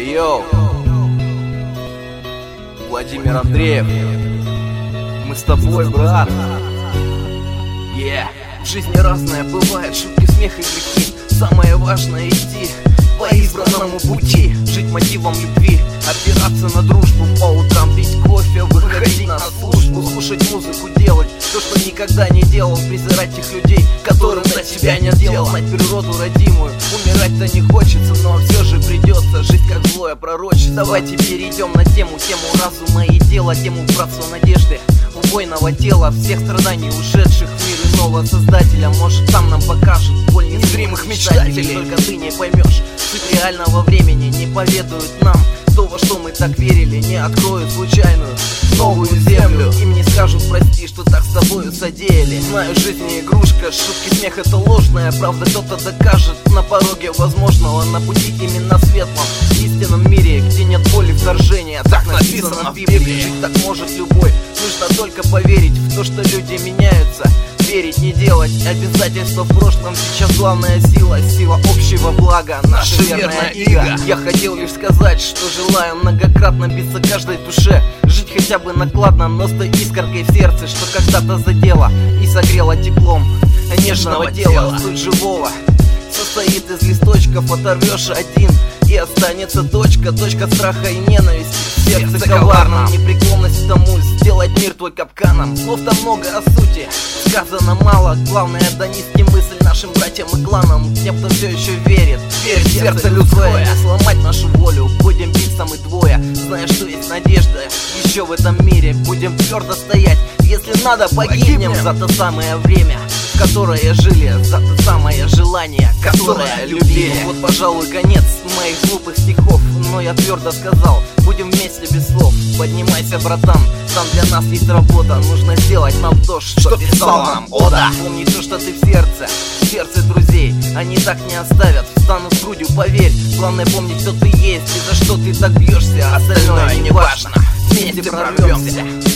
Йоу, Владимир Андреев, мы с тобой, брат. В жизни разное бывает, шутки, смех и грехи. Самое важное — идти по избранному пути, жить мотивом любви, опираться на дружбу, по утрам пить кофе, выходить на службу, слушать музыку, делать то, что никогда не делал, презирать тех людей, которым до тебя нет дела, знать природу родимую. Умирать-то не хочется, но все же придется жить как злое пророчество. Давайте перейдем на тему разума и дела, тему братства надежды, убойного тела, всех страданий ушедших в мир иного создателя. Может, сам нам покажет боль незримых мечтателей. Только ты не поймешь суть реального времени, не поведают нам то, во что мы так верили, не откроют случайную новую землю. Им не скажут прости, что так с тобою содеяли. Знаю, жизнь не игрушка, шутки, смех — это ложная правда. Кто-то докажет на пороге возможного, на пути именно светлом, истинном мире, где нет боли вторжения. Так написано в Библии. Жить так может любой, нужно только поверить в то, что люди меняются. Верить, не делать обязательства в прошлом. Сейчас главная сила, сила общего блага, наша верная иго. Я хотел лишь сказать, что желаю многократно биться каждой душе, жить хотя бы накладно, но с той искоркой в сердце, что когда-то задело и согрело теплом нежного тела. Суть живого состоит из листочков, оторвешь один и останется точка, точка страха и ненависти. Сердце коварно, непреклонность к тому, сделать мир твой капканом. Слов-то много, а сути сказано мало. Главное донести мысль нашим братьям и кланам, тем, кто все еще верит. Верь в сердце людское, не сломать нашу волю. Будем биться мы двое, зная, что есть надежда еще в этом мире. Будем твердо стоять, если надо, погибнем за то самое время, в которое жили, за то самое желание, которое любили. Вот, пожалуй, конец моих глупых стихов, но я твердо сказал, будем вместе без слов. Поднимайся, братан, там для нас есть работа. Нужно сделать нам то, что писал нам Ода. Помни то, что ты в сердце друзей, они так не оставят. Встанут с грудью, поверь. Главное помни, кто ты есть и за что ты так бьешься. Остальное не важно, вместе прорвемся.